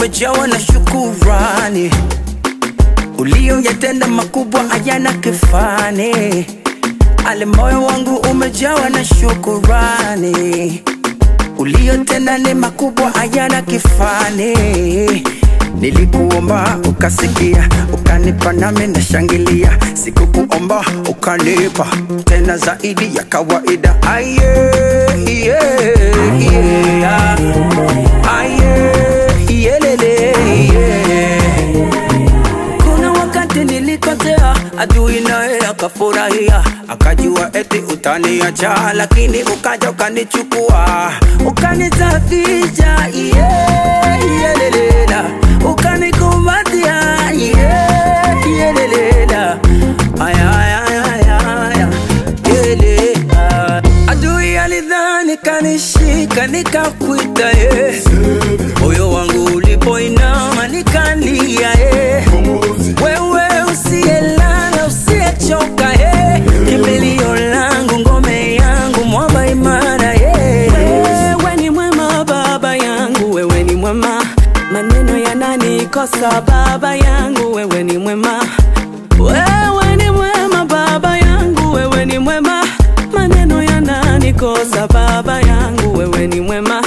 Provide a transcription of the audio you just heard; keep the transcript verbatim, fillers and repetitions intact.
umejawa na shukurani, ulioyatenda makubwa hayana kifani. Ale moyo wangu umejawa na shukurani, uliyotenda ni makubwa hayana kifani. Nilikuomba ukasikia, ukanipa nami nashangilia. Sikukuomba ukanipa tena zaidi ya kawaida. Aye, yeah, yeah. Aye, yeah, lele, yeah. Kuna wakati nilikosea, adui naye akafurahia, akajua eti utaniacha, lakini ukaja ukanichukua, ukanisafisha, yeah, yeah, lele, ukanikumbatia, yeah, yeah, lele, aya, aya, aya, aya, lele. Adui alidhani kanishika, nikakuita, yeah. Moyo wangu ulipoinama nikalia, yeah. Wewe usiyelala, usiyechoka, yeah. Kimbilio langu, ngome yangu, mwamba imara, yeah. Wewe ni mwema baba yangu, wewe ni mwema. Maneno yananikosa baba yangu, wewe ni mwema. Wewe ni mwema baba yangu, wewe ni mwema. Maneno yananikosa baba yangu, wewe ni mwema.